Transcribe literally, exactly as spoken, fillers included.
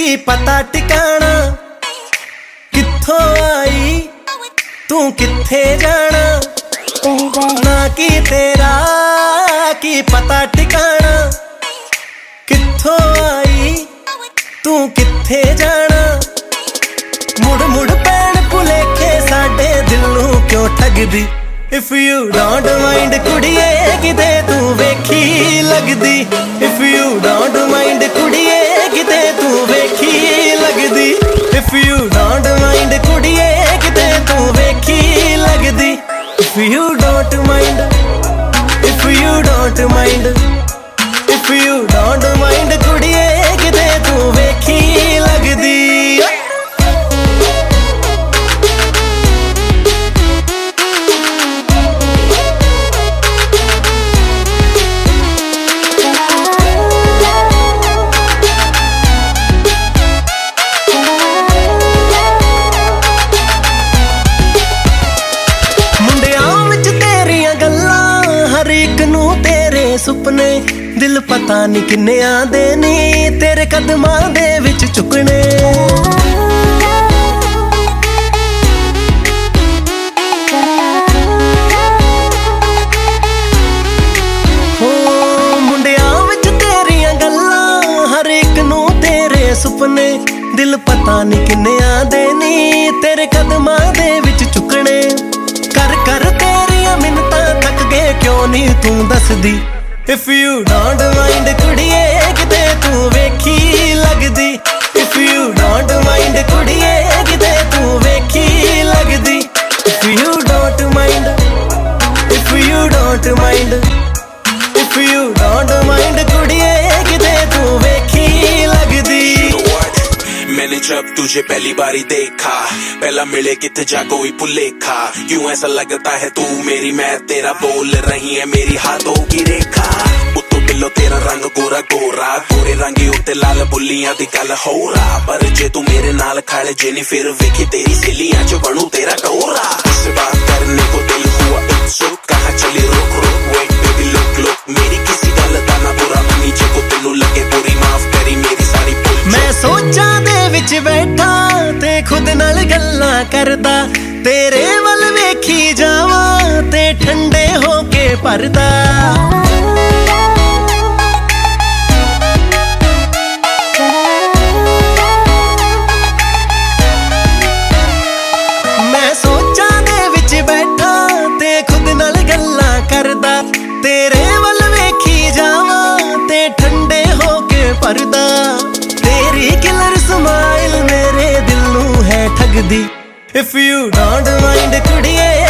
की पता टिकाना, कित्थों आई तू कित्थे जाना, ना की तेरा की पता टिकाना, कित्थों आई तू कित्थे जाना। मुड़ मुड़ पैण भुलेखे साडे दिल नूं क्यों ठगदी। If you don't mind कुड़िए किते तू वेखी लगदी। If you don't mind कुड़िए किते तू वेखी लगदी। If you don't mind कुड़िए किते तू वेखी लगदी। If you don't mind, if you don't mind, if you don't mind कुड़िए किते तू वेखी लगदी। सुपने दिल पता नहीं किन्ने आंदे नी तेरे कदमां दे विच चुकने। हो मुंडियां विच तेरियां गल्लां हर एक नूं तेरे सुपने दिल पता नहीं किन्ने आंदे नी तेरे कदमां दे विच चुकने। कर कर तेरियां मिन्नतां थक गए क्यों नहीं तू दसदी। If you don't mind कुड़िए किते तू वेखी लगदी। If you don't mind कुड़िए किते तू वेखी लगदी। If you don't mind, if you don't mind, if you don't mind कुड़िए किते तू वेखी लगदी। मैंने जब तुझे पहली बारी देखा पहला मिले किथे जा कोई पुलेखा। क्यों ऐसा लगता है तू मेरी मैं तेरा बोल रही है मेरी हाथों की रेखा। उत्तों बिल्लो तेरा रंग गोरा गोरा गोरे रंगी उत्ते लाल बुल्लियां दी गल होरा। पर जे तू मेरे नाल खड़े जे नहीं फिर वेखी तेरी सहेलियां च बनू तेरा टोरा। उससे बात करने को दिल हुआ उत्सुक कहाँ चली रुक रुक वेट बेबी लुक लुक। मेरी किसी गल दा ना बुरा मनी जे को तेनू लगे बुरी माफ करी मेरी सारी भुल। मैं सोचा दे विच बैठा ते खुद नाल गल्लां करदा तेरे वल वेखी जावा ते ठंडे होके भरदा। मैं सोचा दे विच बैठा ते खुद नाल गल्लां करदा तेरे वल वेखी जावा ते ठंडे होके भरदा। तेरी किलर स्माइल मेरे दिल नूं है ठगदी। If you don't mind कुड़िए